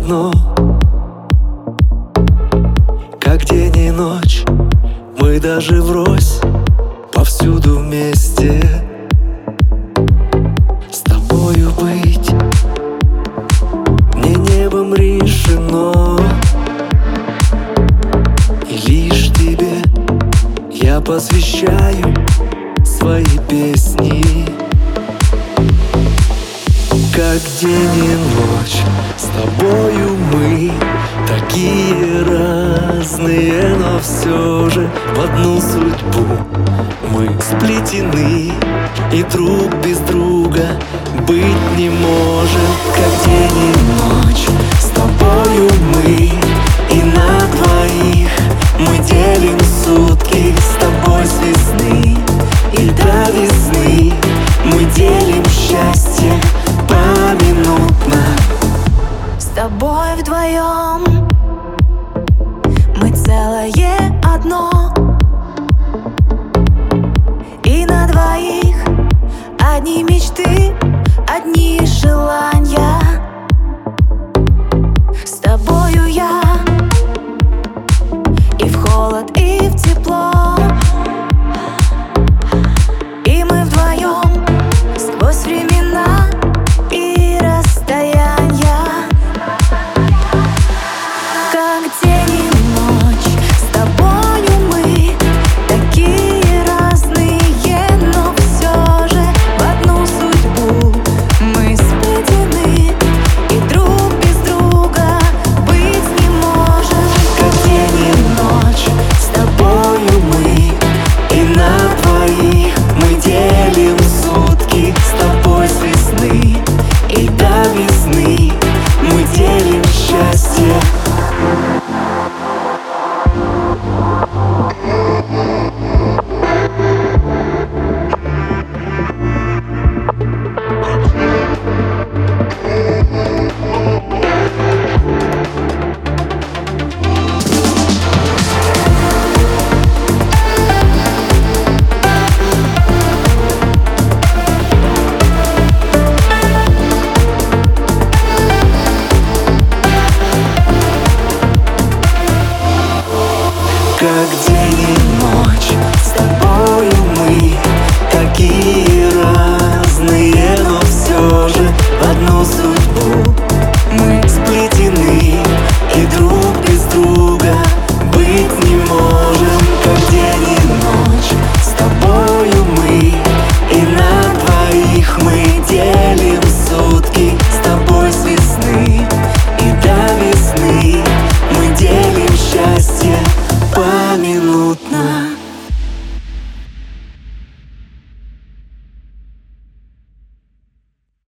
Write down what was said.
одно, как день и ночь. Мы даже врозь, повсюду вместе. С тобою быть мне небом решено, и лишь тебе я посвящаю свои песни. Как день и ночь с тобою мы такие разные, но все же в одну судьбу мы сплетены, и друг без друга быть не можем. Как день и ночь с тобою мы, и на двоих мы делим сутки. С тобой с весны и до весны мы делим счастье поминутно. С тобой вдвоем мы целое одно, и на двоих одни мечты, одни желания.